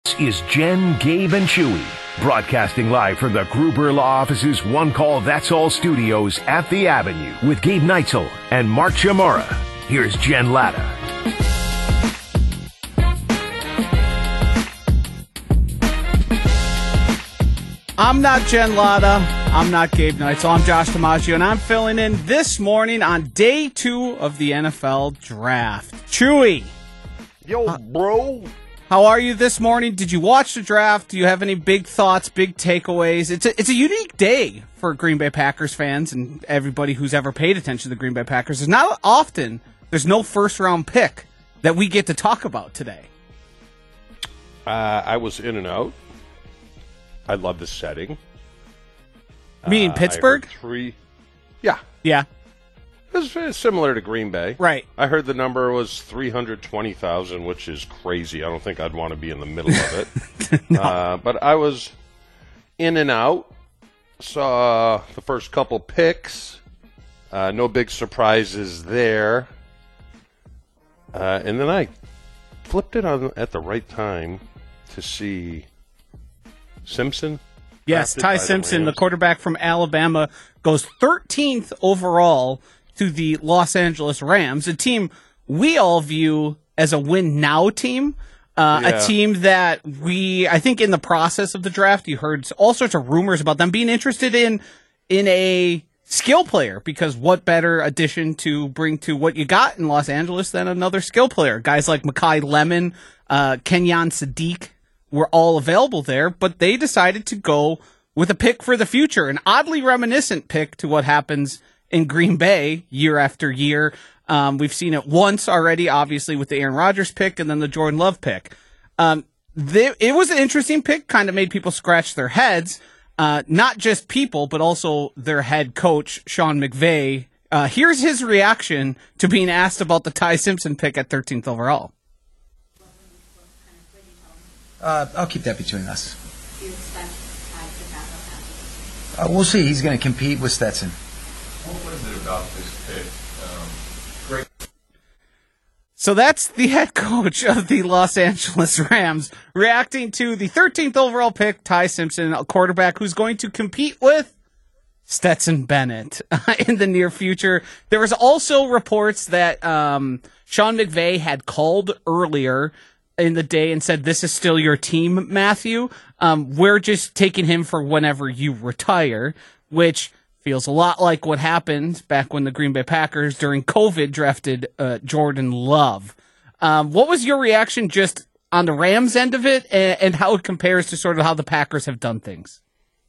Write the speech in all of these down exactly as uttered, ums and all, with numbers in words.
Is Jen, Gabe, and Chewy, broadcasting live from the Gruber Law Office's One Call That's All studios at the Avenue with Gabe Neitzel and Mark Chamora. Here's Jen Latta. I'm not Jen Latta. I'm not Gabe Neitzel. I'm Josh DiMaggio, and I'm filling in this morning on day two of the N F L Draft. Chewy. Yo, uh, bro. How are you this morning? Did you watch the draft? Do you have any big thoughts, big takeaways? It's a, it's a unique day for Green Bay Packers fans and everybody who's ever paid attention to the Green Bay Packers. There's not often, there's no first-round pick that we get to talk about today. Uh, I was in and out. I love the setting. You mean uh, Pittsburgh? Three. Yeah. Yeah. It was very similar to Green Bay. Right. I heard the number was three hundred twenty thousand, which is crazy. I don't think I'd want to be in the middle of it. no. uh, but I was in and out. Saw the first couple picks. Uh, no big surprises there. Uh, and then I flipped it on at the right time to see Simpson. Yes, Ty Simpson, the, the quarterback from Alabama, goes thirteenth overall to the Los Angeles Rams, a team we all view as a win-now team, uh, yeah. a team that we, I think in the process of the draft, you heard all sorts of rumors about them being interested in in a skill player, because what better addition to bring to what you got in Los Angeles than another skill player? Guys like Mekhi Lemon, uh, Kenyon Sadiq were all available there, but they decided to go with a pick for the future, an oddly reminiscent pick to what happens in Green Bay year after year. Um, we've seen it once already, obviously, with the Aaron Rodgers pick and then the Jordan Love pick. Um, they, it was an interesting pick, kind of made people scratch their heads, uh, not just people, but also their head coach, Sean McVay. Uh, here's his reaction to being asked about the Ty Simpson pick at thirteenth overall. Uh, I'll keep that between us. Do you expect Ty to uh, We'll see. He's going to compete with Stetson. What was it about this pick? Um, great. So that's the head coach of the Los Angeles Rams reacting to the thirteenth overall pick, Ty Simpson, a quarterback who's going to compete with Stetson Bennett uh, in the near future. There was also reports that um, Sean McVay had called earlier in the day and said, "This is still your team, Matthew. Um, we're just taking him for whenever you retire," which feels a lot like what happened back when the Green Bay Packers during COVID drafted uh, Jordan Love. Um, what was your reaction just on the Rams end of it, and, and how it compares to sort of how the Packers have done things?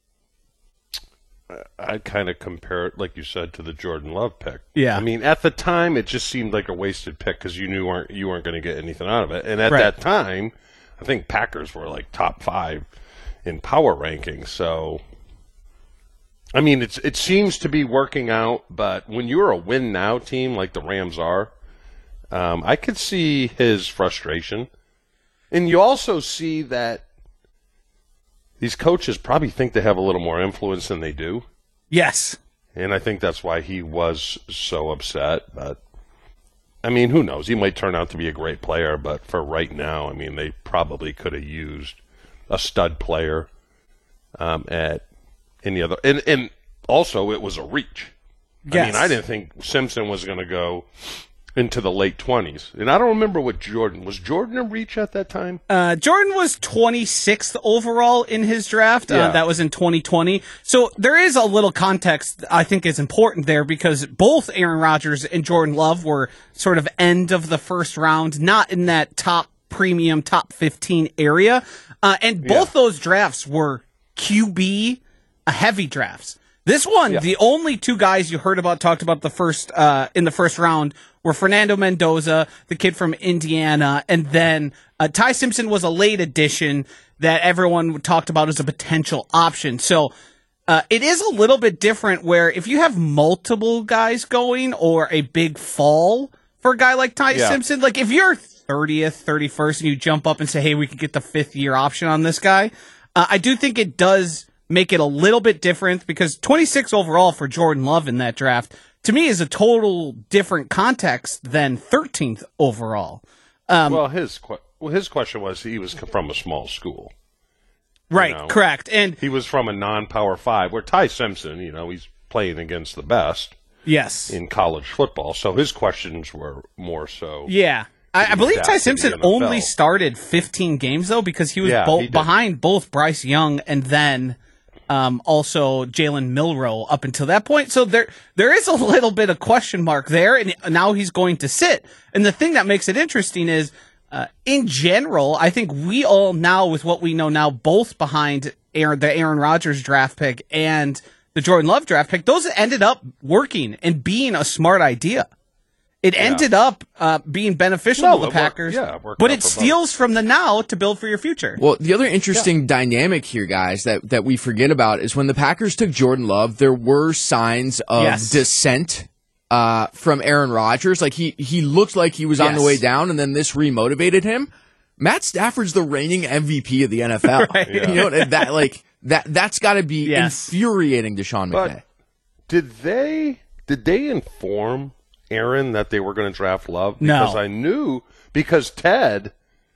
I'd kind of compare it, like you said, to the Jordan Love pick. Yeah. I mean, at the time, it just seemed like a wasted pick because you knew weren't, you weren't going to get anything out of it. And at right. that time, I think Packers were like top five in power rankings. So, I mean, it's it seems to be working out. But when you're a win-now team like the Rams are, um, I could see his frustration. And you also see that these coaches probably think they have a little more influence than they do. Yes. And I think that's why he was so upset. But, I mean, who knows? He might turn out to be a great player, but for right now, I mean, they probably could have used a stud player um, at any other. And, and also, it was a reach. Yes. I mean, I didn't think Simpson was going to go into the late twenties. And I don't remember what Jordan. Was Jordan a reach at that time? Uh, Jordan was twenty-sixth overall in his draft. Yeah. Uh, that was in twenty twenty. So there is a little context I think is important there, because both Aaron Rodgers and Jordan Love were sort of end of the first round, not in that top premium, top fifteen area. Uh, and both Yeah. those drafts were Q B heavy drafts. This one, Yeah. the only two guys you heard about, talked about the first uh, in the first round were Fernando Mendoza, the kid from Indiana, and then uh, Ty Simpson was a late addition that everyone talked about as a potential option. So uh, it is a little bit different where if you have multiple guys going or a big fall for a guy like Ty Yeah. Simpson, like if you're thirtieth, thirty-first, and you jump up and say, hey, we could get the fifth year option on this guy, uh, I do think it does make it a little bit different, because twenty-six overall for Jordan Love in that draft, to me, is a total different context than thirteenth overall. Um, well, his well, his question was he was from a small school. Right, you know? correct. And he was from a non-power five, where Ty Simpson, you know, he's playing against the best yes. in college football. So his questions were more so. Yeah. I, I believe Ty Simpson only started fifteen games, though, because he was yeah, bo- he behind both Bryce Young and then um, also Jalen Milroe up until that point. So there there is a little bit of question mark there, and now he's going to sit. And the thing that makes it interesting is, uh, in general, I think we all now, with what we know now, both behind Aaron, the Aaron Rodgers draft pick and the Jordan Love draft pick, those ended up working and being a smart idea. It yeah. ended up uh, being beneficial no, to the Packers, worked, yeah, but it steals both. From the now to build for your future. Well, the other interesting yeah. dynamic here, guys, that, that we forget about is when the Packers took Jordan Love, there were signs of yes. dissent uh, from Aaron Rodgers. Like, he, he looked like he was yes. on the way down, and then this remotivated him. Matt Stafford's the reigning M V P of the N F L. right. yeah. You know, that, like, that, that's got to be yes. infuriating to Sean McVay. But did they, did they inform Aaron that they were going to draft Love? Because no. I knew, because Ted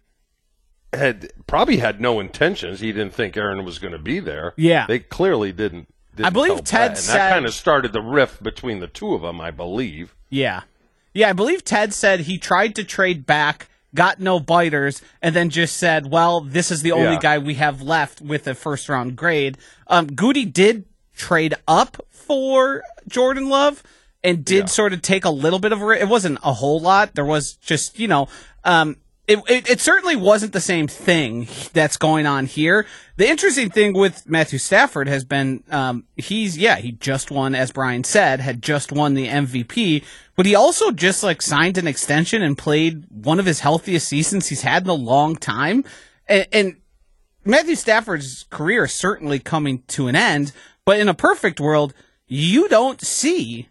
had probably had no intentions. He didn't think Aaron was going to be there. Yeah. They clearly didn't. didn't I believe Ted, Ted and said. that kind of started the rift between the two of them, I believe. Yeah. Yeah, I believe Ted said he tried to trade back, got no biters, and then just said, well, this is the only yeah. guy we have left with a first round grade. Um, Goody did trade up for Jordan Love. And did yeah. sort of take a little bit of a, it wasn't a whole lot. There was just, you know, um, it, it, it certainly wasn't the same thing that's going on here. The interesting thing with Matthew Stafford has been, um, he's, yeah, he just won, as Brian said, had just won the M V P, but he also just like signed an extension and played one of his healthiest seasons he's had in a long time. And, and Matthew Stafford's career is certainly coming to an end, but in a perfect world, you don't see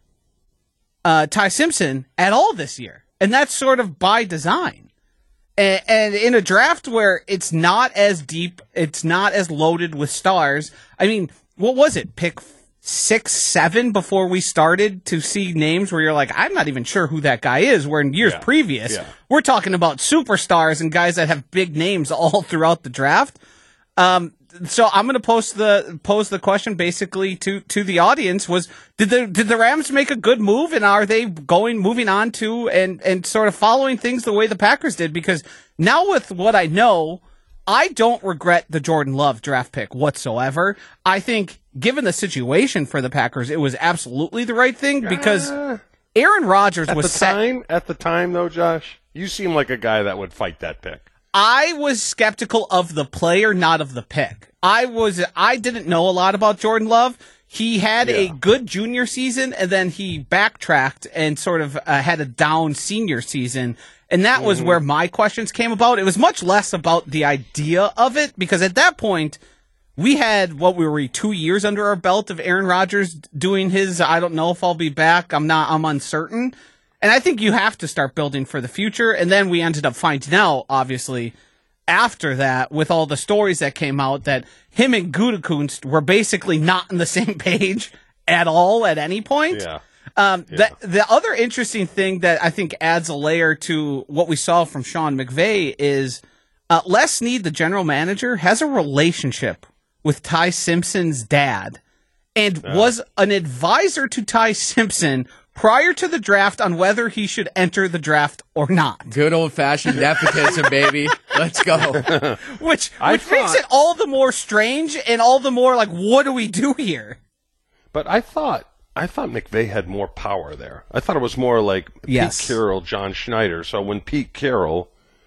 Uh, Ty Simpson at all this year. And that's sort of by design. And, and in a draft where it's not as deep, it's not as loaded with stars. I mean, what was it? Pick six, seven before we started to see names where you're like, I'm not even sure who that guy is. Where in years yeah. previous, yeah. we're talking about superstars and guys that have big names all throughout the draft. Um, So I'm going to post the pose the question basically to, to the audience was, did the did the Rams make a good move, and are they going moving on to and, and sort of following things the way the Packers did? Because now with what I know, I don't regret the Jordan Love draft pick whatsoever. I think given the situation for the Packers, it was absolutely the right thing because uh, Aaron Rodgers at was the set- time at the time though, Josh, you seem like a guy that would fight that pick. I was skeptical of the player, not of the pick. I was, I didn't know a lot about Jordan Love. He had yeah. a good junior season, and then he backtracked and sort of uh, had a down senior season. And that mm-hmm. was where my questions came about. It was much less about the idea of it, because at that point, we had, what we were, two years under our belt of Aaron Rodgers doing his, I don't know if I'll be back, I'm not, I'm uncertain. And I think you have to start building for the future. And then we ended up finding out, obviously, after that, with all the stories that came out, that him and Gutekunst were basically not on the same page at all at any point. Yeah. Um, yeah. The, the other interesting thing that I think adds a layer to what we saw from Sean McVay is uh, Les Snead, the general manager, has a relationship with Ty Simpson's dad and uh. was an advisor to Ty Simpson prior to the draft on whether he should enter the draft or not. Good old-fashioned nepotism, baby. Let's go. Which, I which thought, makes it all the more strange and all the more like, what do we do here? But I thought I thought McVay had more power there. I thought it was more like yes. Pete Carroll, John Schneider. So when Pete Carroll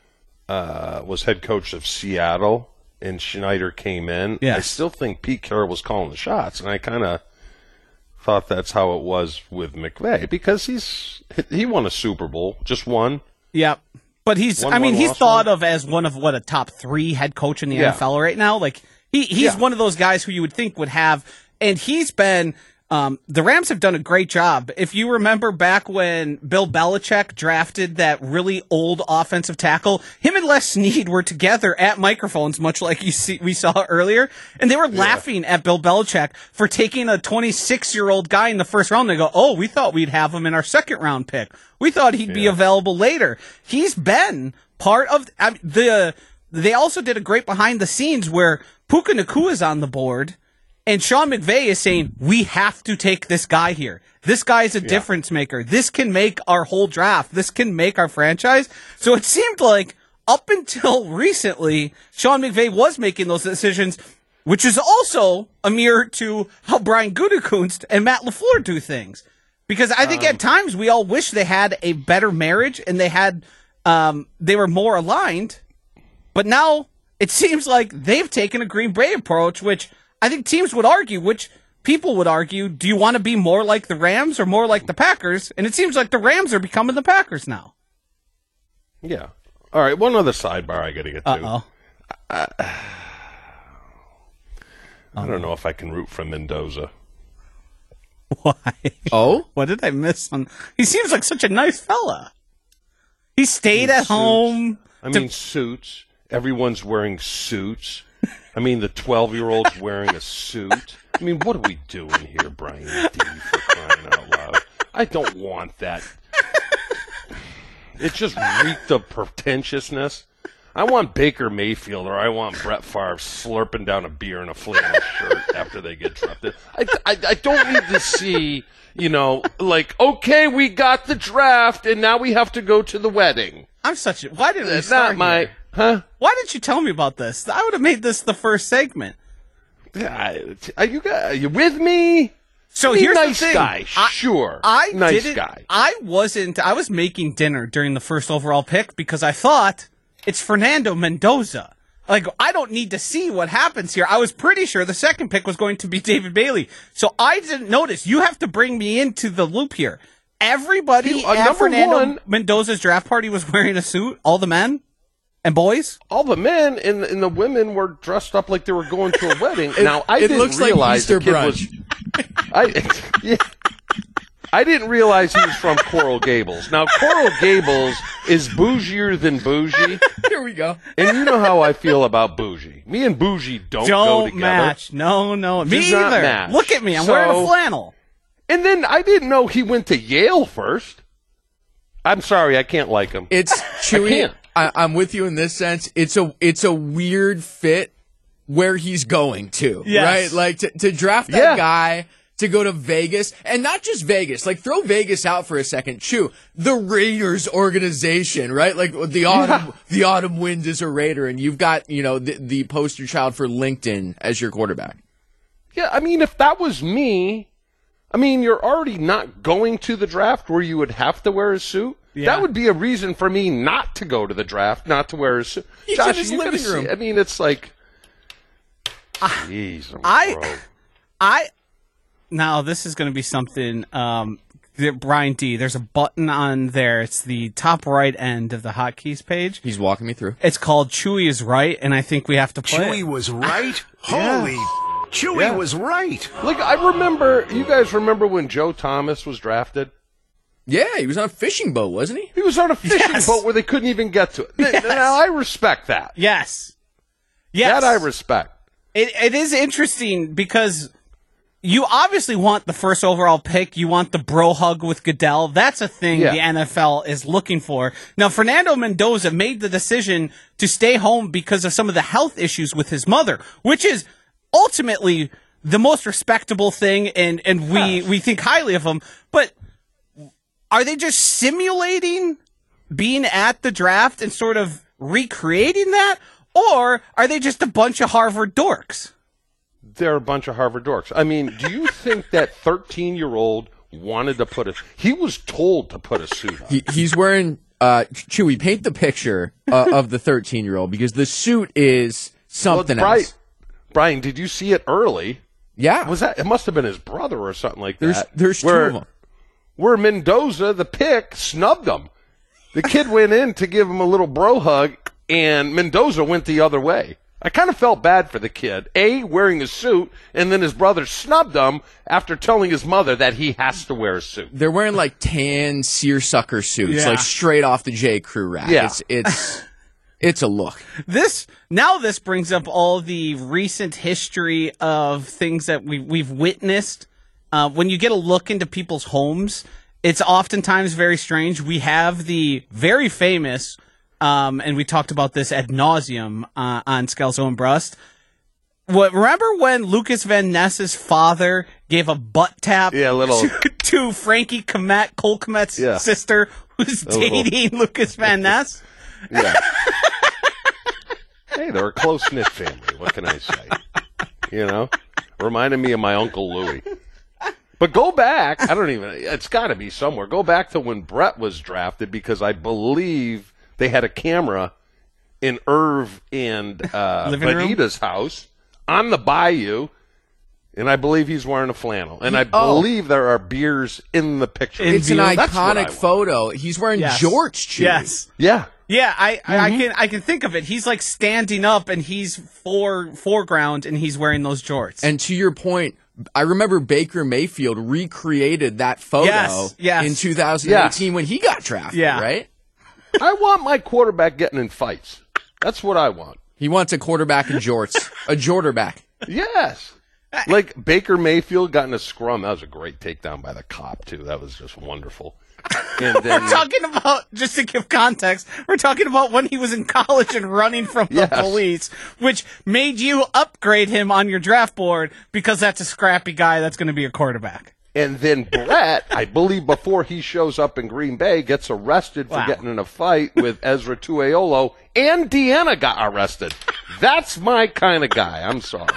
uh, was head coach of Seattle and Schneider came in, yes. I still think Pete Carroll was calling the shots, and I kind of thought that's how it was with McVay, because he's he won a Super Bowl, just one. Yep. But he's one, I mean, one, he's thought one. of as one of what a top three head coach in the yeah. N F L right now. Like he he's yeah. one of those guys who you would think would have, and he's been Um, the Rams have done a great job. If you remember back when Bill Belichick drafted that really old offensive tackle, him and Les Snead were together at microphones, much like you see, we saw earlier, and they were yeah. laughing at Bill Belichick for taking a twenty-six-year-old guy in the first round. They go, oh, we thought we'd have him in our second round pick. We thought he'd yeah. be available later. He's been part of I mean, the. They also did a great behind the scenes where Puka Nacua is on the board, and Sean McVay is saying, we have to take this guy here. This guy is a yeah. difference maker. This can make our whole draft. This can make our franchise. So it seemed like up until recently, Sean McVay was making those decisions, which is also a mirror to how Brian Gutekunst and Matt LaFleur do things. Because I think um, at times we all wish they had a better marriage and they had um, they were more aligned. But now it seems like they've taken a Green Bay approach, which I think teams would argue, which people would argue, do you want to be more like the Rams or more like the Packers? And it seems like the Rams are becoming the Packers now. Yeah. All right, one other sidebar I got to get to. Uh-oh. I, I don't know if I can root for Mendoza. Why? Oh? What did I miss? On? He seems like such a nice fella. He stayed at suits. home. I to- mean, suits. Everyone's wearing suits. I mean, the twelve-year-old's wearing a suit. I mean, what are we doing here, Brian D, for crying out loud? I don't want that. It just reeked of pretentiousness. I want Baker Mayfield or I want Brett Favre slurping down a beer in a flannel shirt after they get drafted. I, I, I don't need to see, you know, like, okay, we got the draft and now we have to go to the wedding. I'm such a... Why didn't we It's start not my... here? Huh? Why didn't you tell me about this? I would have made this the first segment. Yeah, are you guys, are you with me? So Be here's nice the thing. guy, I, sure. I nice didn't, guy. I wasn't. I was making dinner during the first overall pick because I thought it's Fernando Mendoza. Like, I don't need to see what happens here. I was pretty sure the second pick was going to be David Bailey. So I didn't notice. You have to bring me into the loop here. Everybody uh, at Fernando one, Mendoza's draft party was wearing a suit. All the men and boys. All the men and, and the women were dressed up like they were going to a wedding. It, now I it didn't looks realize like Easter the kid brunch. was. I yeah. I didn't realize he was from Coral Gables. Now Coral Gables is bougier than bougie. Here we go. And you know how I feel about bougie. Me and bougie don't, Don't go together. match. No, no. Me Does not either. match. Look at me. I'm So- wearing a flannel. And then I didn't know he went to Yale first. I'm sorry, I can't like him. It's Chewy. can't. I, I'm with you in this sense. It's a it's a weird fit where he's going to, Yes. right? Like to, to draft that Yeah. guy to go to Vegas, and not just Vegas. Like throw Vegas out for a second. Chew the Raiders organization, right? Like the autumn Yeah. the autumn wind is a Raider, and you've got you know the, the poster child for LinkedIn as your quarterback. Yeah, I mean, if that was me, I mean, you're already not going to the draft where you would have to wear a suit. Yeah. That would be a reason for me not to go to the draft, not to wear a suit. He's Josh, in his you gotta living see- room. I mean, it's like, jeez, I'm I- broke. I now this is going to be something. Um, that Brian D. There's a button on there. It's the top right end of the hotkeys page. He's walking me through. It's called Chewy is Right, and I think we have to play. Chewy it. was right? Yeah. Holy, Chewy Yeah. was right. Like, I remember, you guys remember when Joe Thomas was drafted? Yeah, he was on a fishing boat, wasn't he? He was on a fishing Yes. boat where they couldn't even get to it. Yes. Now, I respect that. Yes, yes, That I respect. It it is interesting because you obviously want the first overall pick. You want the bro hug with Goodell. That's a thing Yeah. the N F L is looking for. Now, Fernando Mendoza made the decision to stay home because of some of the health issues with his mother, which is ultimately the most respectable thing, and, and we, Yes. we think highly of him. But are they just simulating being at the draft and sort of recreating that? Or are they just a bunch of Harvard dorks? They're a bunch of Harvard dorks. I mean, do you think that thirteen-year-old wanted to put a... He was told to put a suit on. He, he's wearing uh, Chewy. Paint the picture uh, of the thirteen-year-old because the suit is something Well, Brian, else. Brian, did you see it early? Yeah, Was that? It must have been his brother or something like there's that. there's two where, of them. Where Mendoza, the pick, snubbed him. The kid went in to give him a little bro hug, and Mendoza went the other way. I kind of felt bad for the kid. A, wearing a suit, and then his brother snubbed him after telling his mother that he has to wear a suit. They're wearing like tan seersucker suits, Yeah. like straight off the J. Crew rack. Yeah. It's it's it's a look. This now this brings up all the recent history of things that we we've witnessed. Uh, when you get a look into people's homes, it's oftentimes very strange. We have the very famous um, and we talked about this ad nauseum uh, on Scalzo and Brust. What, remember when Lucas Van Ness's father gave a butt tap yeah, little... to, to Frankie Komet, Cole Komet's yeah. sister, who's a dating little... Lucas Van Ness? Yeah. Hey, they're a close-knit family. What can I say? You know? Reminded me of my Uncle Louie. But go back. I don't even... It's got to be somewhere. Go back to when Brett was drafted, because I believe they had a camera in Irv and uh, Benita's house on the bayou, and I believe he's wearing a flannel. And I oh. believe there are beers in the picture. It's an iconic photo. He's wearing yes. jorts, Chewy. Yes. Yeah. Yeah, I, mm-hmm. I can I can think of it. He's like standing up, and he's fore foreground, and he's wearing those jorts. And to your point, I remember Baker Mayfield recreated that photo yes, yes. in two thousand eighteen yes. when he got drafted, yeah. right? I want my quarterback getting in fights. That's what I want. He wants a quarterback in jorts. A jorterback. Yes. Like Baker Mayfield got in a scrum. That was a great takedown by the cop, too. That was just wonderful. And then, we're talking about, just to give context, we're talking about when he was in college and running from the yes. police, which made you upgrade him on your draft board because that's a scrappy guy that's going to be a quarterback. And then Brett, I believe before he shows up in Green Bay, gets arrested for wow. getting in a fight with Ezra Tuiolo, and Deanna got arrested. That's my kind of guy. I'm sorry.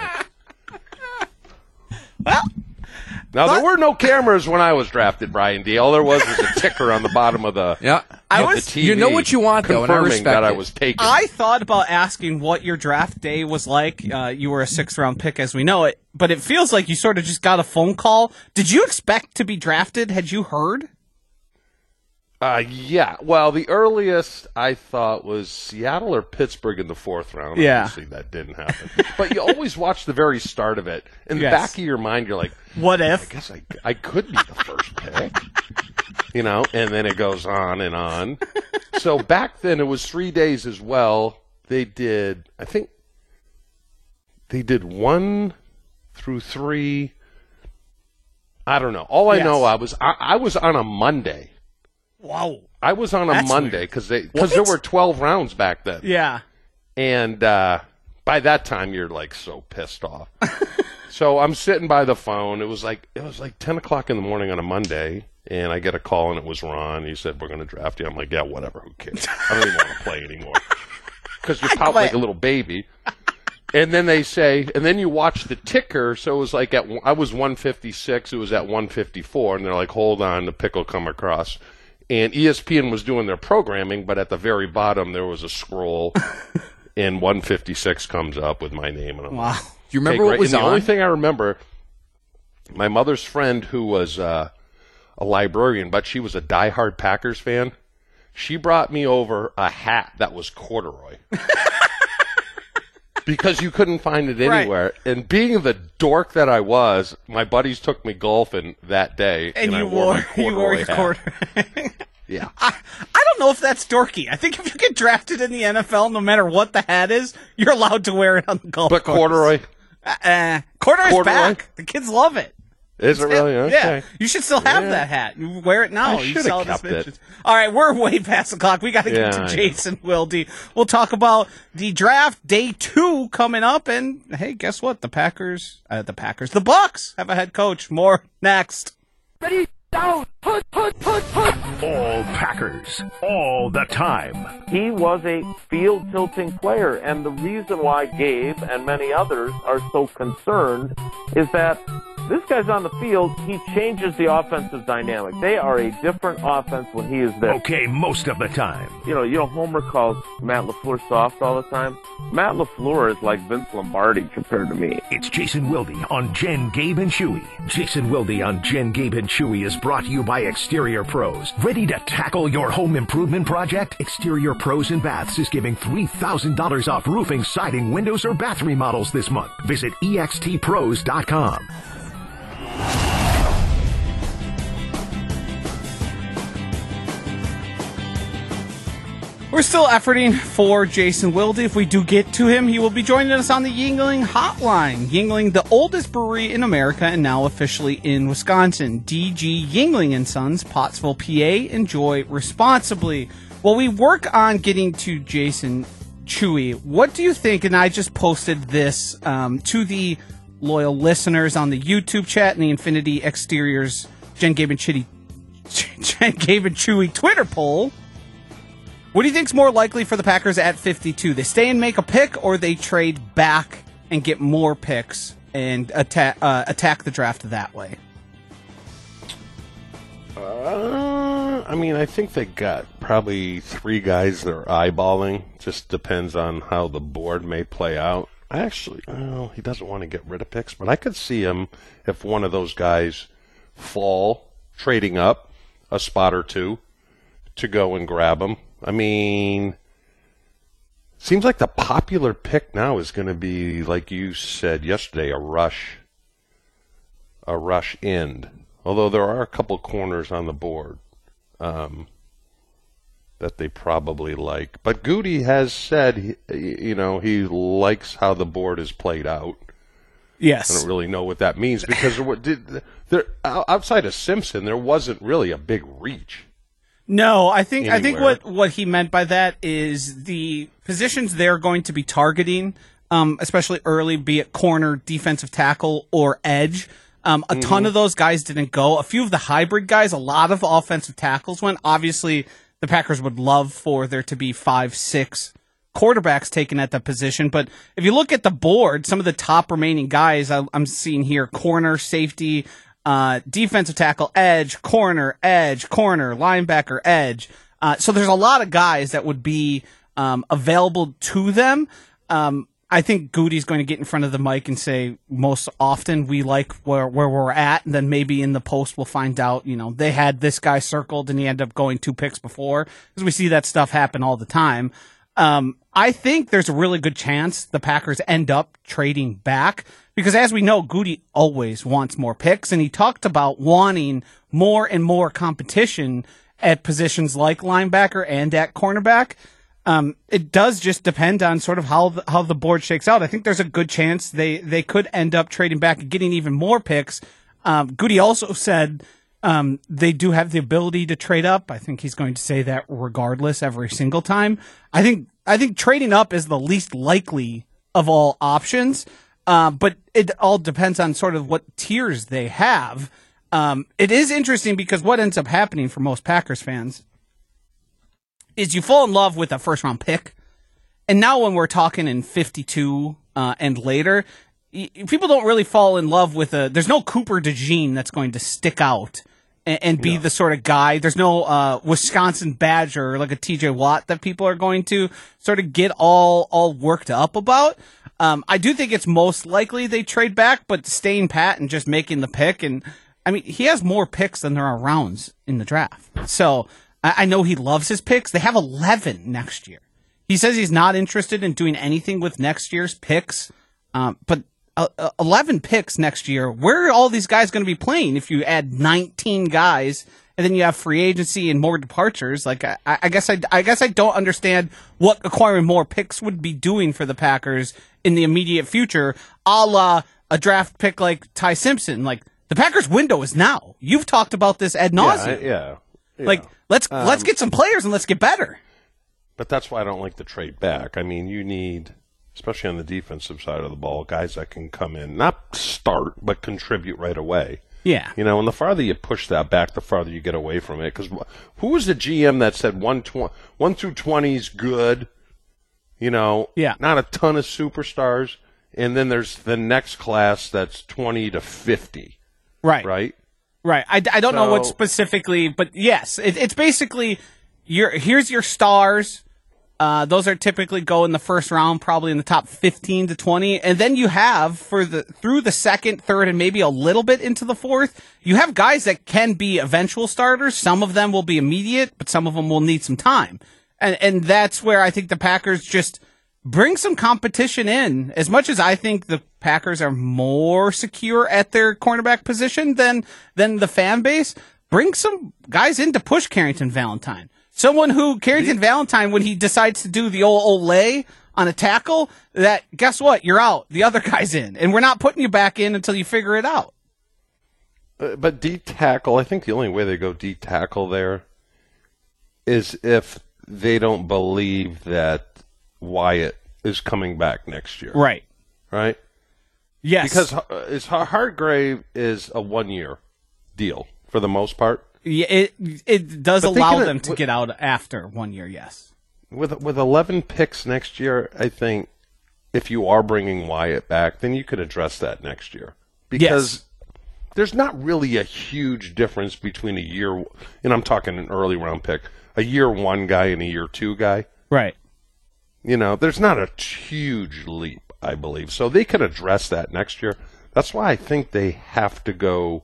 Well, now, but, there were no cameras when I was drafted, Brian D. All there was was a ticker on the bottom of the, yeah. I was, the T V. You know what you want, though, and I respect that it. I was taken. I thought about asking what your draft day was like. Uh, you were a sixth-round pick, as we know it, but it feels like you sort of just got a phone call. Did you expect to be drafted? Had you heard? Uh, yeah. Well, the earliest I thought was Seattle or Pittsburgh in the fourth round. Yeah. Obviously, that didn't happen. But you always watch the very start of it. In yes. the back of your mind, you're like, what if? I guess I, I could be the first pick. You know, and then it goes on and on. So back then, it was three days as well. They did, I think, they did one through three. I don't know. All I yes. know, I was I, I was on a Monday. Wow. I was on a That's Monday because they because there were twelve rounds back then. Yeah. And uh, by that time, you're like so pissed off. So I'm sitting by the phone. It was like it was like ten o'clock in the morning on a Monday, and I get a call, and it was Ron. He said, "We're going to draft you." I'm like, "Yeah, whatever. Who cares? I don't even want to play anymore." Because you pop like a little baby. And then they say, and then you watch the ticker. So it was like at I was one fifty-six. It was at one fifty-four, and they're like, "Hold on, the pick will come across." And E S P N was doing their programming, but at the very bottom there was a scroll, and one fifty-six comes up with my name. And I'm wow. like, do you remember hey, what was and on? The only thing I remember, my mother's friend who was uh, a librarian, but she was a diehard Packers fan, she brought me over a hat that was corduroy. Because you couldn't find it anywhere. Right. And being the dork that I was, my buddies took me golfing that day. And, and you, I wore, wore, my you wore your corduroy. Yeah. I, I don't know if that's dorky. I think if you get drafted in the N F L, no matter what the hat is, you're allowed to wear it on the golf but course. But corduroy? Uh, uh, corduroy's corduroy? Back. The kids love it. Is it really? Okay. Yeah. You should still have yeah. that hat. You wear it now. I you should sell have kept it. it. All right, we're way past the clock. We got to yeah, get to Jason Wilde. We'll talk about the draft day two coming up. And hey, guess what? The Packers, uh, the Packers, the Bucks have a head coach. More next. Ready, down, put, put, put, put. All Packers, all the time. He was a field tilting player, and the reason why Gabe and many others are so concerned is that this guy's on the field, he changes the offensive dynamic. They are a different offense when he is there. Okay, most of the time. You know, you know, Homer calls Matt LaFleur soft all the time. Matt LaFleur is like Vince Lombardi compared to me. It's Jason Wilde on Jen, Gabe, and Chewy. Jason Wilde on Jen, Gabe, and Chewy is brought to you by Exterior Pros. Ready to tackle your home improvement project? Exterior Pros and Baths is giving three thousand dollars off roofing, siding, windows, or bath remodels this month. Visit E X T pros dot com. We're still efforting for Jason Wilde. If we do get to him, he will be joining us on the Yuengling Hotline. Yuengling, the oldest brewery in America and now officially in Wisconsin. D G Yuengling and Sons, Pottsville, P A. Enjoy responsibly. While we work on getting to Jason Chewy, what do you think, and I just posted this um, to the loyal listeners on the YouTube chat and the Infinity Exteriors Jen, Gabe, and Chitty Jen, Gabe, and Chewy Twitter poll. What do you think's more likely for the Packers at fifty-two? They stay and make a pick, or they trade back and get more picks and attack uh, attack the draft that way? Uh, I mean, I think they got probably three guys they're eyeballing. Just depends on how the board may play out. I actually, well, he doesn't want to get rid of picks, but I could see him, if one of those guys fall, trading up a spot or two to go and grab him. I mean, seems like the popular pick now is going to be, like you said yesterday, a rush, a rush end. Although there are a couple corners on the board um, that they probably like. But Goody has said, you know, he likes how the board is played out. Yes. I don't really know what that means because what did there outside of Simpson, there wasn't really a big reach. No, I think anywhere. I think what, what he meant by that is the positions they're going to be targeting, um, especially early, be it corner, defensive tackle, or edge. Um, a mm-hmm. ton of those guys didn't go. A few of the hybrid guys, a lot of offensive tackles went. Obviously, the Packers would love for there to be five, six quarterbacks taken at that position. But if you look at the board, some of the top remaining guys I, I'm seeing here, corner, safety, uh, defensive tackle, edge, corner, edge, corner, linebacker, edge. Uh, so there's a lot of guys that would be um, available to them. Um, I think Goody's going to get in front of the mic and say most often we like where where we're at, and then maybe in the post we'll find out, you know, they had this guy circled and he ended up going two picks before, because we see that stuff happen all the time. Um, I think there's a really good chance the Packers end up trading back, because as we know, Goody always wants more picks, and he talked about wanting more and more competition at positions like linebacker and at cornerback. Um, it does just depend on sort of how the, how the board shakes out. I think there's a good chance they, they could end up trading back and getting even more picks. Um, Goody also said um, they do have the ability to trade up. I think he's going to say that regardless every single time. I think I think trading up is the least likely of all options, uh, but it all depends on sort of what tiers they have. Um, it is interesting because what ends up happening for most Packers fans is you fall in love with a first round pick, and now when we're talking in fifty-two uh, and later, y- people don't really fall in love with a. There's no Cooper DeJean that's going to stick out and, and be no. the sort of guy. There's no uh, Wisconsin Badger like a T J Watt that people are going to sort of get all all worked up about. Um, I do think it's most likely they trade back, but staying pat and just making the pick. And I mean, he has more picks than there are rounds in the draft, so. I know he loves his picks. They have eleven next year. He says he's not interested in doing anything with next year's picks. Um, but uh, eleven picks next year, where are all these guys going to be playing if you add nineteen guys and then you have free agency and more departures? Like, I, I guess I, I guess I don't understand what acquiring more picks would be doing for the Packers in the immediate future, a la a draft pick like Ty Simpson. Like, the Packers window is now. You've talked about this ad nauseum. Yeah, yeah. Yeah. Like, let's um, let's get some players and let's get better. But that's why I don't like the trade back. I mean, you need, especially on the defensive side of the ball, guys that can come in, not start, but contribute right away. Yeah. You know, and the farther you push that back, the farther you get away from it. Because who was the G M that said one, tw- one through twenty is good? You know, yeah. not a ton of superstars. And then there's the next class that's twenty to fifty. Right. Right? Right. I, I don't so, know what specifically, but yes, it, it's basically your here's your stars. Uh, those are typically go in the first round, probably in the top fifteen to twenty. And then you have for the through the second, third, and maybe a little bit into the fourth, you have guys that can be eventual starters. Some of them will be immediate, but some of them will need some time. And and that's where I think the Packers just bring some competition in. As much as I think the Packers are more secure at their cornerback position than than the fan base, bring some guys in to push Carrington Valentine. Someone who, Carrington Valentine, when he decides to do the old Olay on a tackle, that, guess what? You're out. The other guy's in. And we're not putting you back in until you figure it out. Uh, but D-tackle, I think the only way they go D-tackle there is if they don't believe that Wyatt is coming back next year. Right. Right? Yes. Because uh, it's, Hargrave is a one-year deal for the most part. Yeah, it it does But they allow can- them to with- get out after one year, yes. With with eleven picks next year, I think if you are bringing Wyatt back, then you could address that next year. Because Yes. there's not really a huge difference between a year, and I'm talking an early round pick, a year one guy and a year two guy. Right. You know, there's not a huge leap, I believe. So they could address that next year. That's why I think they have to go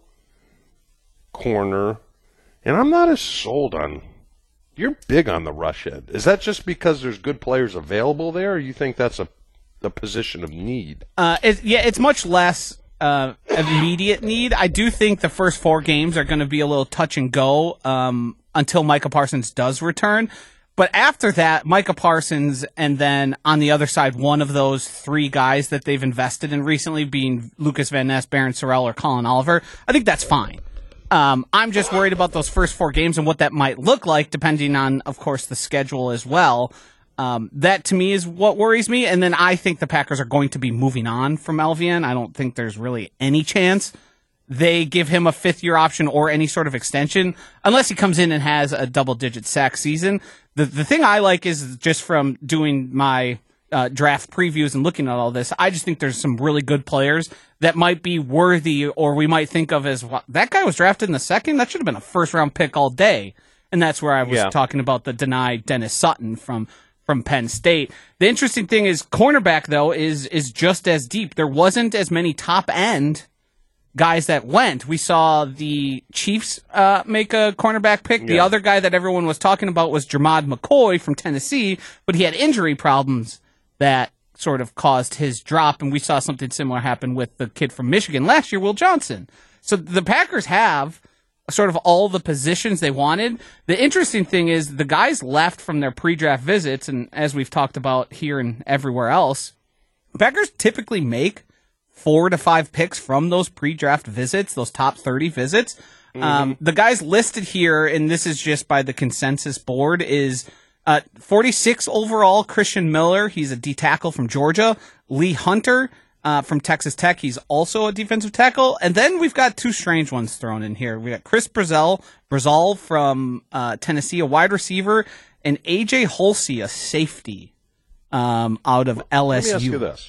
corner. And I'm not as sold on. You're big on the rush end. Is that just because there's good players available there, or you think that's a, a position of need? Uh, it, yeah, it's much less uh, immediate need. I do think the first four games are going to be a little touch and go um, until Micah Parsons does return. But after that, Micah Parsons, and then on the other side, one of those three guys that they've invested in recently, being Lucas Van Ness, Barron Sorrell, or Colin Oliver, I think that's fine. Um, I'm just worried about those first four games and what that might look like, depending on, of course, the schedule as well. Um, that, to me, is what worries me. And then I think the Packers are going to be moving on from L V N. I don't think there's really any chance they give him a fifth-year option or any sort of extension, unless he comes in and has a double-digit sack season. The the thing I like is, just from doing my uh, draft previews and looking at all this, I just think there's some really good players that might be worthy, or we might think of as, well, that guy was drafted in the second? That should have been a first-round pick all day. And that's where I was Yeah. talking about the denied Dennis Sutton from from Penn State. The interesting thing is, cornerback, though, is is just as deep. There wasn't as many top-end guys that went. We saw the Chiefs uh, make a cornerback pick. The Yeah. other guy that everyone was talking about was Jermod McCoy from Tennessee, but he had injury problems that sort of caused his drop, and we saw something similar happen with the kid from Michigan last year, Will Johnson. So the Packers have sort of all the positions they wanted. The interesting thing is the guys left from their pre-draft visits, and as we've talked about here and everywhere else, Packers typically make four to five picks from those pre-draft visits, those top thirty visits. Mm-hmm. Um, the guys listed here, and this is just by the consensus board, is uh, forty-six overall, Christian Miller. He's a D tackle from Georgia. Lee Hunter uh, from Texas Tech. He's also a defensive tackle. And then we've got two strange ones thrown in here. We got Chris Brazel, Brazel from uh, Tennessee, a wide receiver, and A J Holsey, a safety um, out of L S U. Let me ask you this.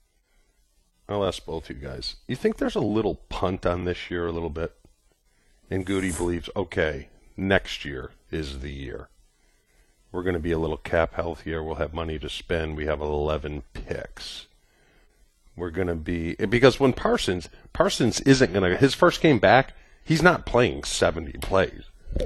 I'll ask both you guys. You think there's a little punt on this year a little bit? And Goody believes, okay, next year is the year. We're going to be a little cap healthier. We'll have money to spend. We have eleven picks. We're going to be... Because when Parsons... Parsons isn't going to... His first game back, he's not playing seventy plays.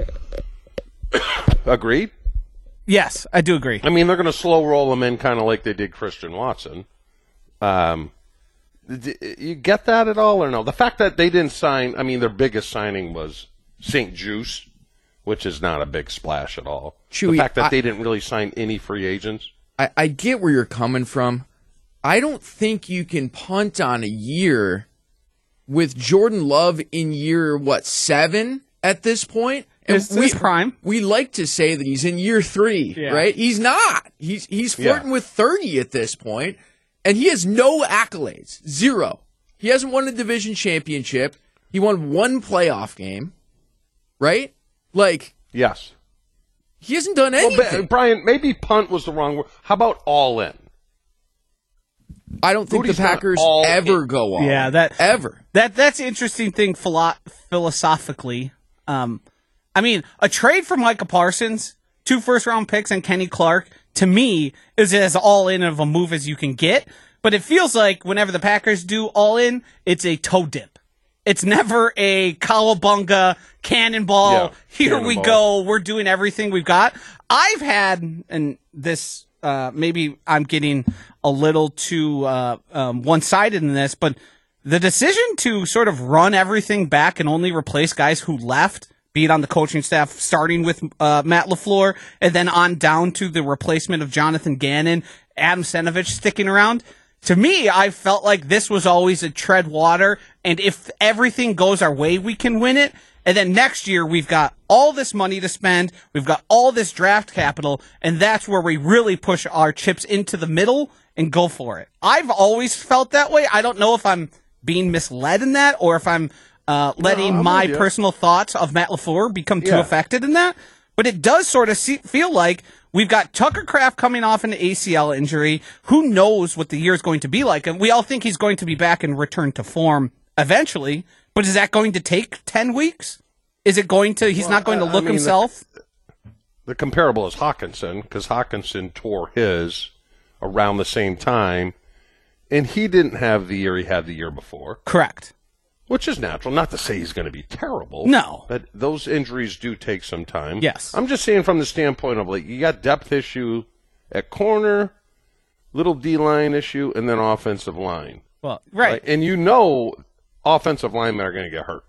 Agreed? Yes, I do agree. I mean, they're going to slow roll him in kind of like they did Christian Watson. Um... You get that at all or no? The fact that they didn't sign, I mean, their biggest signing was Saint Juice, which is not a big splash at all. Chewy, the fact that I, they didn't really sign any free agents. I, I get where you're coming from. I don't think you can punt on a year with Jordan Love in year, what, seven at this point? And It's his prime. We like to say that he's in year three, Yeah. right? He's not. He's, he's flirting Yeah. with thirty at this point. And he has no accolades. Zero. He hasn't won a division championship. He won one playoff game. Right? Like, Yes. he hasn't done anything. Well, Brian, maybe punt was the wrong word. How about all in? I don't think Rudy's the not Packers all ever in. go all Yeah, in. that Ever. That that's the interesting thing philo- philosophically. Um, I mean, a trade for Micah Parsons, two first round picks, and Kenny Clark, to me, is as all in of a move as you can get. But it feels like whenever the Packers do all in, it's a toe dip. It's never a cowabunga, cannonball, Yeah, here we cannonball. go, we're doing everything we've got. I've had, and this, uh, maybe I'm getting a little too uh, um, one-sided in this, but the decision to sort of run everything back and only replace guys who left, be it on the coaching staff, starting with uh, Matt LaFleur, and then on down to the replacement of Jonathan Gannon, Adam Senovich sticking around, to me, I felt like this was always a tread water, and if everything goes our way, we can win it. And then next year, we've got all this money to spend, we've got all this draft capital, and that's where we really push our chips into the middle and go for it. I've always felt that way. I don't know if I'm being misled in that, or if I'm uh, letting no, my personal thoughts of Matt LaFleur become too yeah. affected in that. But it does sort of see, feel like we've got Tucker Kraft coming off an A C L injury. Who knows what the year is going to be like? And we all think he's going to be back and return to form eventually. But is that going to take ten weeks? Is it going to, he's well, not going to look I mean, himself? The, the comparable is Hawkinson, because Hawkinson tore his around the same time, and he didn't have the year he had the year before. Correct. Which is natural. Not to say he's going to be terrible. No. But those injuries do take some time. Yes. I'm just saying from the standpoint of, like, you got depth issue at corner, little D-line issue, and then offensive line. Well, right. right? And you know offensive linemen are going to get hurt.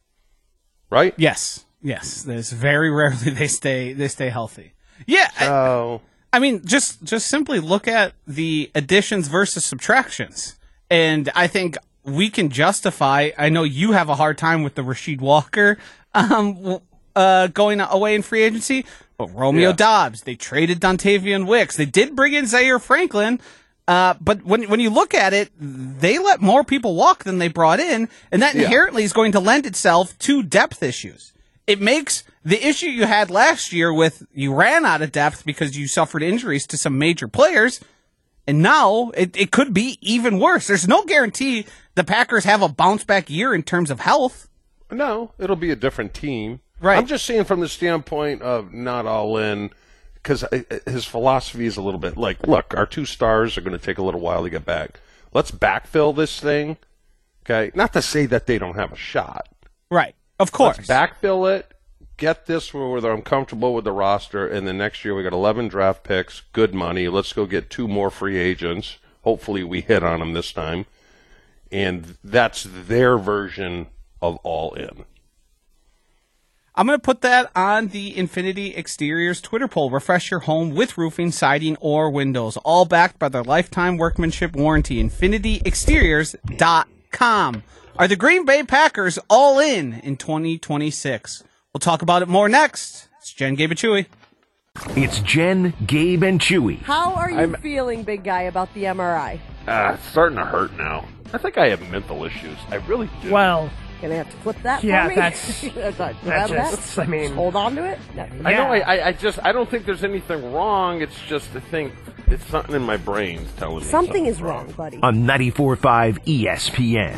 Right? Yes. Yes. There's very rarely they stay they stay healthy. Yeah. So, I, I mean, just just simply look at the additions versus subtractions. And I think we can justify, I know you have a hard time with the Rasheed Walker um, uh, going away in free agency, but Romeo yeah. Dobbs, they traded Dontavian Wicks. They did bring in Zaire Franklin, uh, but when when you look at it, they let more people walk than they brought in, and that yeah. inherently is going to lend itself to depth issues. It makes the issue you had last year with you ran out of depth because you suffered injuries to some major players, and now it, it could be even worse. There's no guarantee the Packers have a bounce-back year in terms of health. No, it'll be a different team. Right. I'm just saying from the standpoint of not all in, because his philosophy is a little bit like, look, our two stars are going to take a little while to get back. Let's backfill this thing, okay? Not to say that they don't have a shot. Right, of course. Let's backfill it, get this where I'm comfortable with the roster, and then next year we got eleven draft picks, good money. Let's go get two more free agents. Hopefully we hit on them this time. And that's their version of all in. I'm going to put that on the Infinity Exteriors Twitter poll. Refresh your home with roofing, siding, or windows. All backed by their lifetime workmanship warranty. Infinity Exteriors dot com. Are the Green Bay Packers all in in twenty twenty-six? We'll talk about it more next. It's Jen, Gabe, and Chewy. It's Jen, Gabe, and Chewy. How are you I'm... feeling, big guy, about the M R I? Uh, it's starting to hurt now. I think I have mental issues. I really do. Well... Gonna have to flip that yeah, for me? that's, that's, that's just, I mean... Hold on to it? No. Yeah. I know, I, I just, I don't think there's anything wrong. It's just, I think, it's something in my brain telling me something is wrong, wrong, buddy. On ninety-four point five E S P N.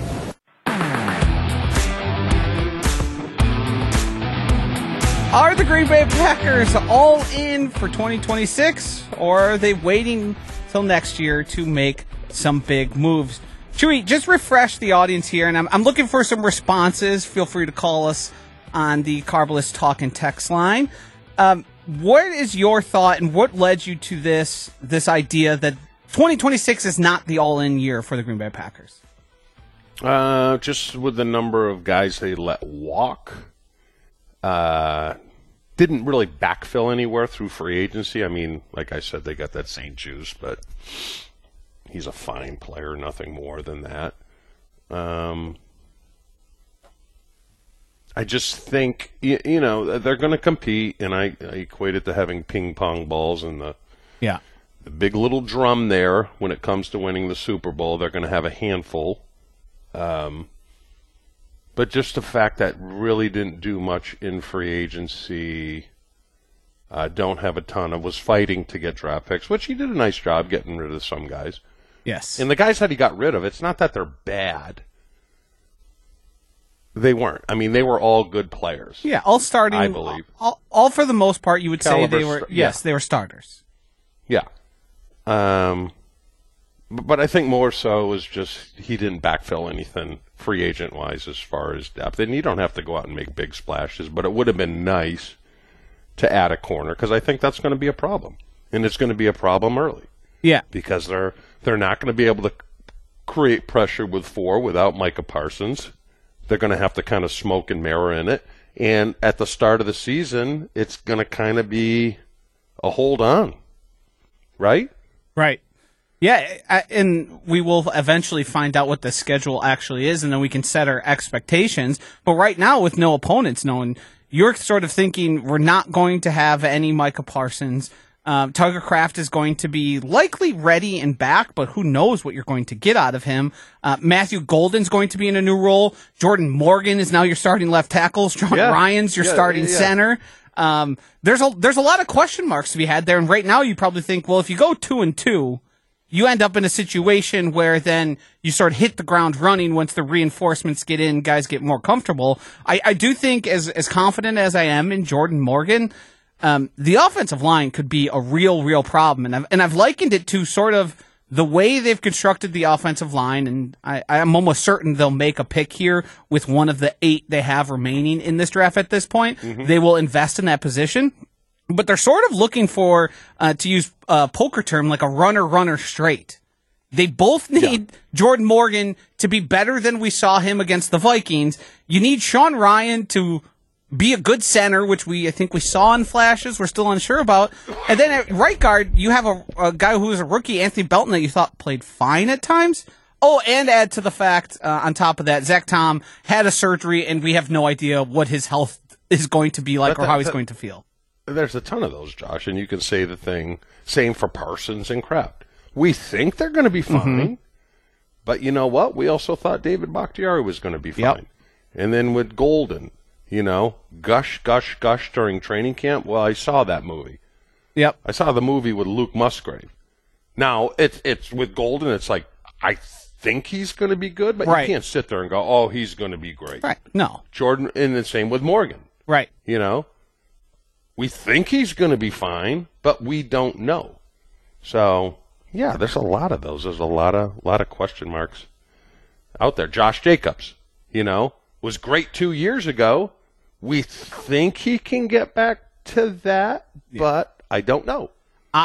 Are the Green Bay Packers all in for twenty twenty-six, or are they waiting till next year to make some big moves? Chewy, just refresh the audience here, and I'm, I'm looking for some responses. Feel free to call us on the Carbolist Talk and Text line. Um, what is your thought, and what led you to this this idea that twenty twenty-six is not the all-in year for the Green Bay Packers? Uh, just with the number of guys they let walk. Uh, didn't really backfill anywhere through free agency. I mean, like I said, they got that Saint Juice, but he's a fine player, nothing more than that. Um, I just think, you, you know, they're going to compete, and I, I equate it to having ping pong balls and the yeah the big little drum there when it comes to winning the Super Bowl. They're going to have a handful. Um, but just the fact that really didn't do much in free agency, uh, don't have a ton of, was fighting to get draft picks, which he did a nice job getting rid of some guys. Yes. And the guys that he got rid of, it's not that they're bad. They weren't. I mean, they were all good players. Yeah, all starting. I believe. All, all for the most part, you would Caliber say they were, st- yes, yeah. they were starters. Yeah. Um, but I think more so was just he didn't backfill anything free agent-wise as far as depth. And you don't have to go out and make big splashes, but it would have been nice to add a corner, because I think that's going to be a problem. And it's going to be a problem early. Yeah. Because they're they're not going to be able to create pressure with four without Micah Parsons. They're going to have to kind of smoke and mirror in it. And at the start of the season, it's going to kind of be a hold on. Right? Right. Yeah, I, and we will eventually find out what the schedule actually is, and then we can set our expectations. But right now, with no opponents known, you're sort of thinking we're not going to have any Micah Parsons. Um, Tucker Kraft is going to be likely ready and back, but who knows what you're going to get out of him. Uh, Matthew Golden's going to be in a new role. Jordan Morgan is now your starting left tackle. Sean Yeah. Ryan's your Yeah, starting yeah, yeah. center. Um, there's a there's a lot of question marks to be had there, and right now you probably think, well, if you go two and two, you end up in a situation where then you sort of hit the ground running once the reinforcements get in, guys get more comfortable. I, I do think, as as confident as I am in Jordan Morgan, um, the offensive line could be a real, real problem. And I've, and I've likened it to sort of the way they've constructed the offensive line, and I, I'm almost certain they'll make a pick here with one of the eight they have remaining in this draft at this point. Mm-hmm. They will invest in that position. But they're sort of looking for, uh, to use a poker term, like a runner-runner straight. They both need yeah. Jordan Morgan to be better than we saw him against the Vikings. You need Sean Ryan to be a good center, which we I think we saw in flashes. We're still unsure about. And then at right guard, you have a, a guy who was a rookie, Anthony Belton, that you thought played fine at times. Oh, and add to the fact, uh, on top of that, Zach Tom had a surgery, and we have no idea what his health is going to be like but or that, how he's that, going to feel. There's a ton of those, Josh, and you can say the thing, same for Parsons and Kraft. We think they're going to be fine, mm-hmm. but you know what? We also thought David Bakhtiari was going to be fine. Yep. And then with Golden, you know, gush, gush, gush during training camp. Well, I saw that movie. Yep. I saw the movie with Luke Musgrave. Now, it's it's with Golden, it's like, I think he's going to be good, but right. you can't sit there and go, oh, he's going to be great. Right. No. Jordan, and the same with Morgan. Right. You know? We think he's going to be fine, but we don't know. So, yeah, there's a lot of those. There's a lot of lot of question marks out there. Josh Jacobs, you know, was great two years ago. We think he can get back to that, yeah. but I don't know. Uh,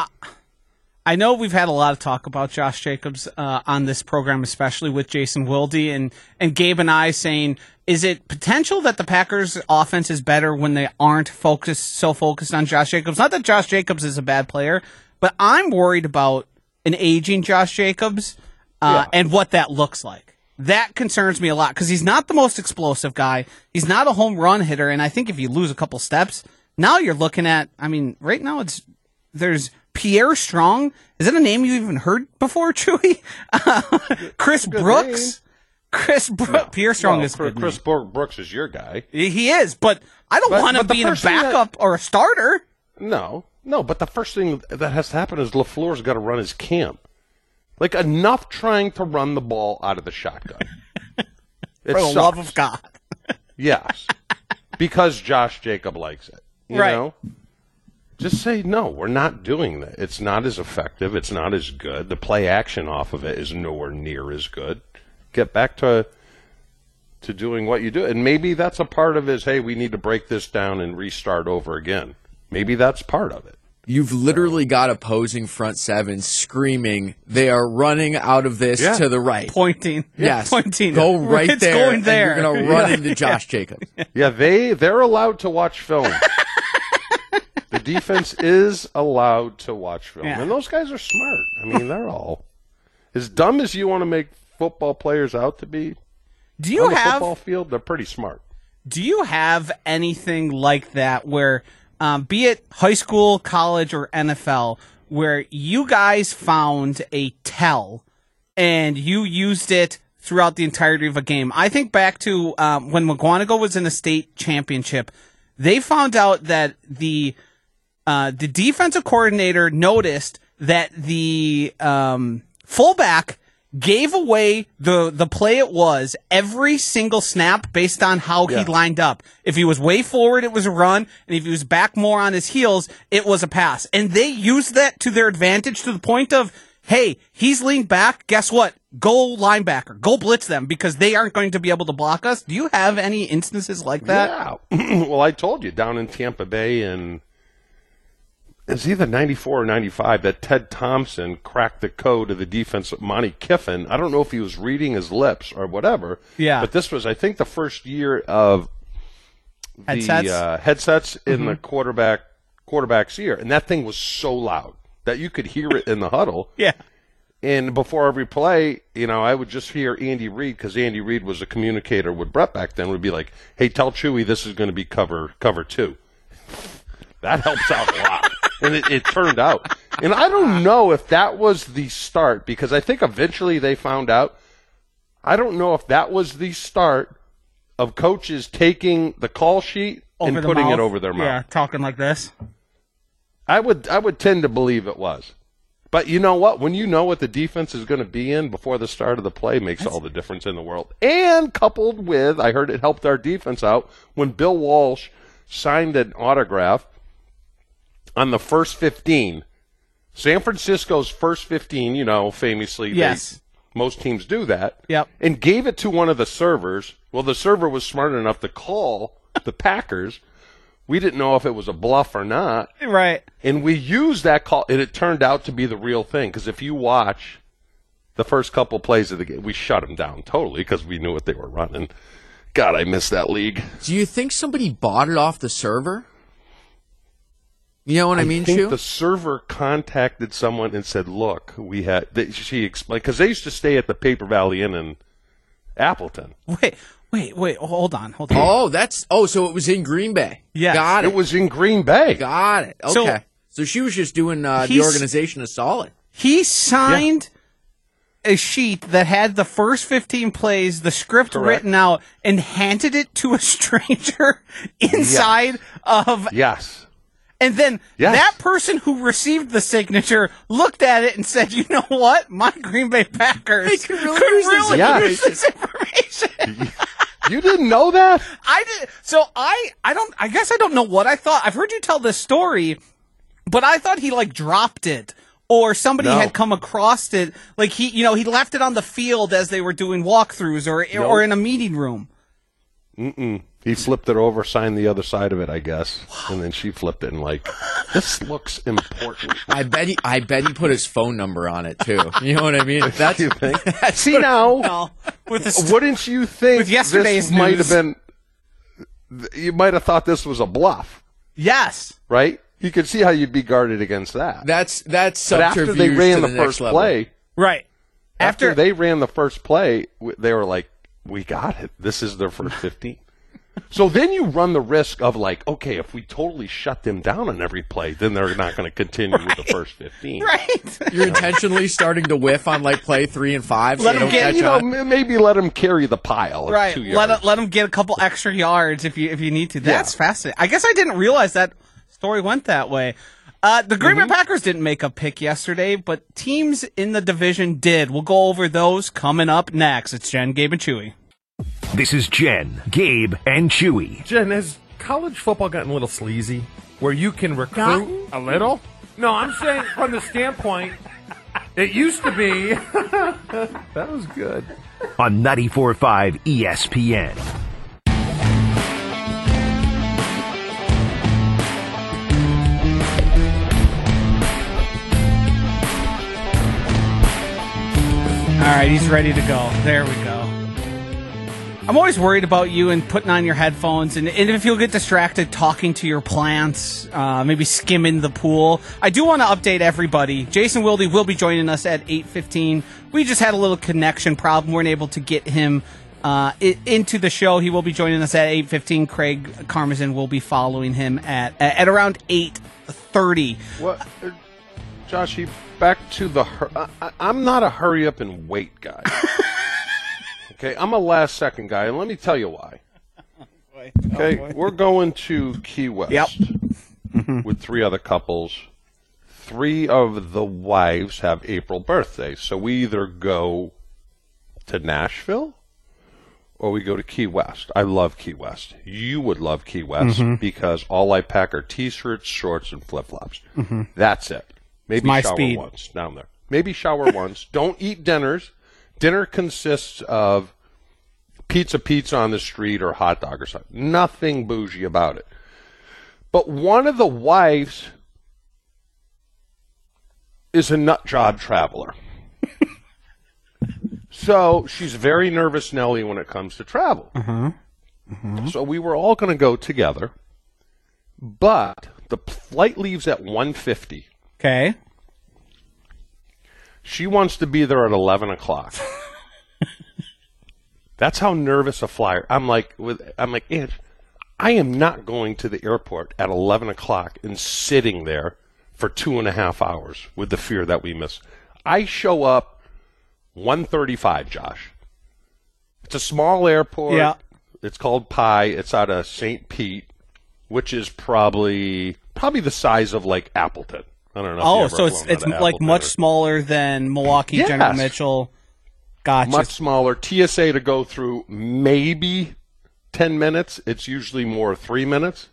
I know we've had a lot of talk about Josh Jacobs uh, on this program, especially with Jason Wilde and, and Gabe and I saying, is it potential that the Packers' offense is better when they aren't focused so focused on Josh Jacobs? Not that Josh Jacobs is a bad player, but I'm worried about an aging Josh Jacobs uh, yeah. and what that looks like. That concerns me a lot because he's not the most explosive guy. He's not a home run hitter, and I think if you lose a couple steps, now you're looking at, I mean, right now it's there's Pierre Strong. Is that a name you even heard before, Chewy? Uh, Chris Brooks. Name. Chris Bro- no. Pierre Strong well, is Chris, good. Chris name. Brooks is your guy. He is, but I don't want him being a backup that, or a starter. No, no, but the first thing that has to happen is LaFleur's got to run his camp. Like, enough trying to run the ball out of the shotgun. For the love of God. Yes. Because Josh Jacob likes it. You right. know? Just say, no, we're not doing that. It's not as effective. It's not as good. The play action off of it is nowhere near as good. Get back to to doing what you do. And maybe that's a part of it is, hey, we need to break this down and restart over again. Maybe that's part of it. You've literally got opposing front seven screaming, they are running out of this yeah. to the right. Pointing. Yes. Pointing. Go right it's there. Going there. And you're going to run into Josh Jacobs. Yeah, they, they're allowed to watch film. The defense is allowed to watch film. Yeah. And those guys are smart. I mean, they're all as dumb as you want to make football players out to be. Do you on the have football field? They're pretty smart. Do you have anything like that where, um, be it high school, college, or N F L, where you guys found a tell and you used it throughout the entirety of a game? I think back to um, when McGuanago was in the state championship. They found out that the uh, the defensive coordinator noticed that the um, fullback gave away the, the play it was every single snap based on how yeah. he lined up. If he was way forward, it was a run, and if he was back more on his heels, it was a pass. And they used that to their advantage to the point of, hey, he's leaned back, guess what? Go linebacker. Go blitz them because they aren't going to be able to block us. Do you have any instances like that? Yeah. Well, I told you, down in Tampa Bay in it's either ninety-four or ninety-five that Ted Thompson cracked the code of the defense of Monty Kiffin. I don't know if he was reading his lips or whatever. Yeah. But this was, I think, the first year of the headsets, uh, headsets in mm-hmm. the quarterback quarterback's ear. And that thing was so loud that you could hear it in the huddle. Yeah. And before every play, you know, I would just hear Andy Reid, because Andy Reid was a communicator with Brett back then, would be like, hey, tell Chewy this is going to be cover cover two. That helps out a lot. And it, it turned out. And I don't know if that was the start, because I think eventually they found out. I don't know if that was the start of coaches taking the call sheet over and putting mouth. it over their mouth. Yeah, talking like this. I would I would tend to believe it was. But you know what? When you know what the defense is going to be in before the start of the play, makes That's... all the difference in the world. And coupled with, I heard it helped our defense out, when Bill Walsh signed an autograph on the first fifteen. San Francisco's first fifteen, you know, famously, yes. they, most teams do that. Yep. And gave it to one of the servers. Well, the server was smart enough to call the Packers. We didn't know if it was a bluff or not. Right. And we used that call, and it turned out to be the real thing. Because if you watch the first couple plays of the game, we shut them down totally because we knew what they were running. God, I miss that league. Do you think somebody bought it off the server? You know what I, I mean, I think Shu? the server contacted someone and said, look, we had, they, she explained, because they used to stay at the Paper Valley Inn in Appleton. Wait. Wait, wait, hold on, hold on. Oh, that's oh, so it was in Green Bay. Yeah, got it. It was in Green Bay. Got it. Okay, so, so she was just doing uh, the organization a solid. He signed yeah. a sheet that had the first fifteen plays, the script Correct. written out, and handed it to a stranger inside yes. of yes. And then yes. that person who received the signature looked at it and said, you know what? My Green Bay Packers they could really, could use, really this use this information. You didn't know that? I did. So I, I don't, I guess I don't know what I thought. I've heard you tell this story, but I thought he like dropped it or somebody no. had come across it. Like he, you know, he left it on the field as they were doing walkthroughs or, nope. or in a meeting room. Mm-mm. He flipped it over, signed the other side of it, I guess, and then she flipped it and like, this looks important. I bet he, I bet he put his phone number on it too. You know what I mean? That's you think. That's See now, no, with the st- wouldn't you think with yesterday's this might news. have been? You might have thought this was a bluff. Yes, right. You could see how you'd be guarded against that. That's that's but after they ran the, the first level. play, right? After, after they ran the first play, they were like, "We got it. This is their first fifteen." So then you run the risk of like, okay, if we totally shut them down on every play, then they're not going to continue right. with the first fifteen. Right. You're intentionally starting to whiff on like play three and five. Let so them get, you know, maybe let them carry the pile. Right. Two let yards. let them get a couple extra yards if you if you need to. That's yeah. fascinating. I guess I didn't realize that story went that way. Uh, the Green mm-hmm. Bay Packers didn't make a pick yesterday, but teams in the division did. We'll go over those coming up next. It's Jen, Gabe, and Chewy. This is Jen, Gabe, and Chewy. Jen, has college football gotten a little sleazy where you can recruit Gotten? a little? No, I'm saying from the standpoint, it used to be. That was good. On ninety-four point five E S P N. All right, he's ready to go. There we go. I'm always worried about you and putting on your headphones, and, and if you'll get distracted talking to your plants, uh, maybe skimming the pool. I do want to update everybody. Jason Wilde will be joining us at eight fifteen. We just had a little connection problem. We weren't able to get him uh, I- into the show. He will be joining us at eight fifteen. Craig Karmazin will be following him at at around eight thirty. What, uh, Josh? You back to the. Hur- I, I'm not a hurry up and wait guy. Okay, I'm a last second guy, and let me tell you why. Okay, oh, we're going to Key West yep. with three other couples. Three of the wives have April birthdays, so we either go to Nashville or we go to Key West. I love Key West. You would love Key West mm-hmm. because all I pack are T-shirts, shorts, and flip-flops. Mm-hmm. That's it. Maybe my shower speed. once down there. Maybe shower once. Don't eat dinners. Dinner consists of pizza pizza on the street or hot dog or something. Nothing bougie about it. But one of the wives is a nut job traveler. So she's very nervous Nelly when it comes to travel. Uh-huh. Uh-huh. So we were all going to go together, but the flight leaves at one fifty. Okay. She wants to be there at eleven o'clock. That's how nervous a flyer. I'm like, with I'm like, Ange, I am not going to the airport at eleven o'clock and sitting there for two and a half hours with the fear that we miss. I show up one thirty-five, Josh. It's a small airport. Yeah. It's called Pye. It's out of Saint Pete, which is probably probably the size of like Appleton. I don't know. Oh, if you so ever it's flown it's out of like Appleton much or- smaller than Milwaukee Yes. General Mitchell. Gotcha. Much smaller. T S A to go through maybe ten minutes. It's usually more three minutes.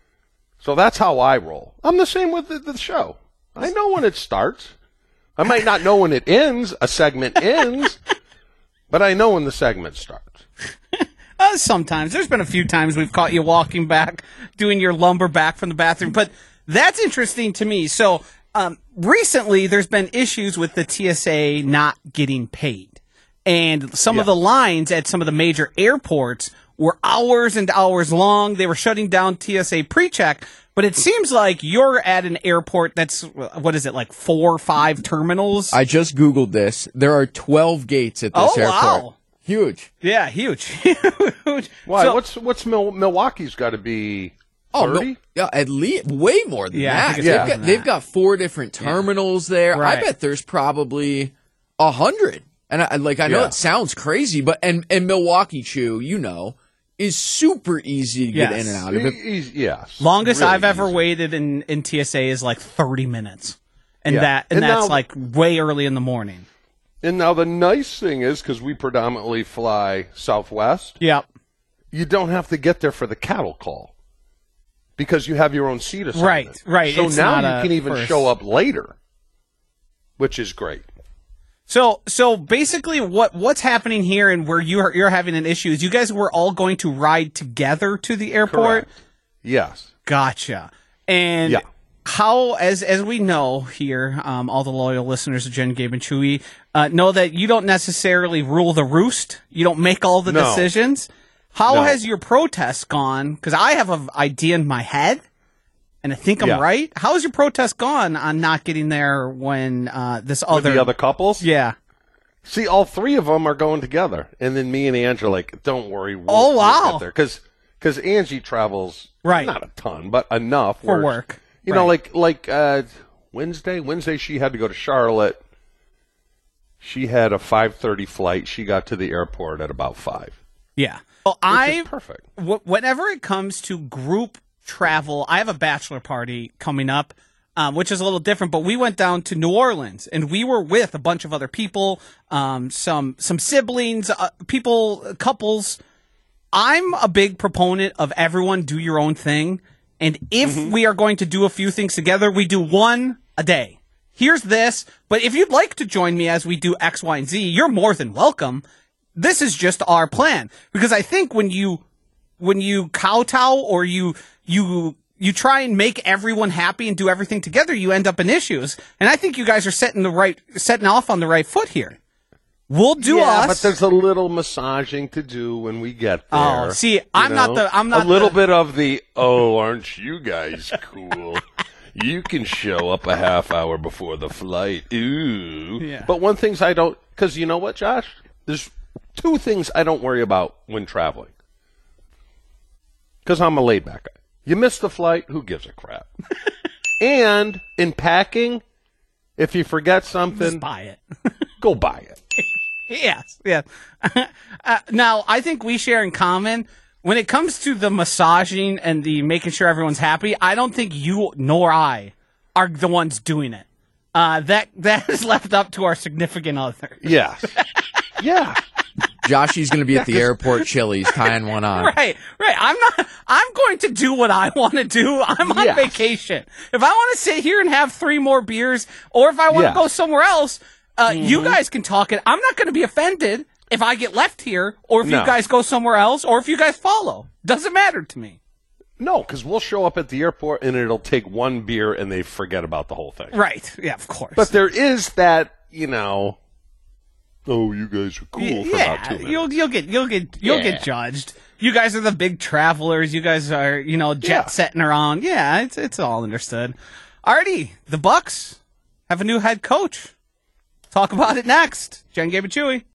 So that's how I roll. I'm the same with the, the show. I know when it starts. I might not know when it ends, a segment ends, but I know when the segment starts. Uh, sometimes. There's been a few times we've caught you walking back, doing your lumber back from the bathroom. But that's interesting to me. So um, recently there's been issues with the T S A not getting paid. And some Yeah. of the lines at some of the major airports were hours and hours long. They were shutting down T S A pre-check. But it seems like you're at an airport that's, what is it, like four or five terminals? I just Googled this. There are twelve gates at this Oh, airport. wow. Huge. Yeah, huge. Huge. Why? So- what's what's Mil- Milwaukee's got to be Oh, thirty? no, yeah, at least way more than Yeah, I that. think it's They've, more got, than they've that. got four different terminals there. Right. I bet there's probably a hundred. And I, like I know Yeah. it sounds crazy, but and and Milwaukee Chew, you know, is super easy to get Yes. in and out of it. E- e- yes. Longest Really I've ever easy. waited in, in T S A is like thirty minutes. And Yeah. that and, And that's now- like way early in the morning. And now the nice thing is, because we predominantly fly Southwest, Yep. you don't have to get there for the cattle call because you have your own seat assignment. Right, right. So It's now not you a can even first. show up later, which is great. So so basically what what's happening here and where you're you're having an issue is you guys were all going to ride together to the airport? Correct. Yes. Gotcha. And Yeah. how, as as we know here, um, all the loyal listeners of Jen, Gabe, and Chewy uh, know that you don't necessarily rule the roost. You don't make all the No. decisions. How No. has your protest gone? Because I have an idea in my head, and I think I'm Yeah. right. How has your protest gone on not getting there when uh, this With other the other couples? Yeah. See, all three of them are going together, and then me and Angie are like, "Don't worry, we'll, Oh, we'll wow. get there." Because because Angie travels Right. not a ton, but enough For where- work. You know, Right. like like uh, Wednesday. Wednesday she had to go to Charlotte. She had a five thirty flight. She got to the airport at about five. Yeah. Well, Which I is perfect. wh- whenever it comes to group travel, I have a bachelor party coming up, um, which is a little different. But we went down to New Orleans, and we were with a bunch of other people, um, some some siblings, uh, people, couples. I'm a big proponent of everyone do your own thing, and if we are going to do a few things together, we do one a day. Here's this, but if you'd like to join me as we do X, Y, and Z, you're more than welcome. This is just our plan, because I think when you when you kowtow or you you you try and make everyone happy and do everything together, you end up in issues. And I think you guys are setting the right setting off on the right foot here. We'll do yeah, us. but there's a little massaging to do when we get there. Oh, see, you I'm not know? the- I'm not a little the- bit of the. Oh, aren't you guys cool? You can show up a half hour before the flight. Ooh. Yeah. But one thing's I don't, because you know what, Josh? There's two things I don't worry about when traveling. Because I'm a laid back guy. You miss the flight, who gives a crap? And in packing, if you forget something, Just buy it. go buy it. Yes, yes. uh, now, I think we share in common when it comes to the massaging and the making sure everyone's happy. I don't think you nor I are the ones doing it. Uh, that that is left up to our significant other. Yes. Yeah. Joshy's going to be at the airport Chili's tying one on. Right, right. I'm not. I'm going to do what I want to do. I'm on Yes. vacation. If I want to sit here and have three more beers, or if I want to Yes. go somewhere else, uh, you guys can talk it. I'm not going to be offended if I get left here, or if No. you guys go somewhere else, or if you guys follow. Doesn't matter to me. No, because we'll show up at the airport and it'll take one beer and they forget about the whole thing. Right. Yeah. Of course. But there is that, you know, oh, you guys are cool for yeah, about two minutes. you'll you'll get you'll get you'll Yeah. get judged. You guys are the big travelers. You guys are you know jet Yeah. setting around. Yeah, it's it's all understood. Alrighty, the Bucks have a new head coach. talk about it next. Jen, Gabe, and Chewy.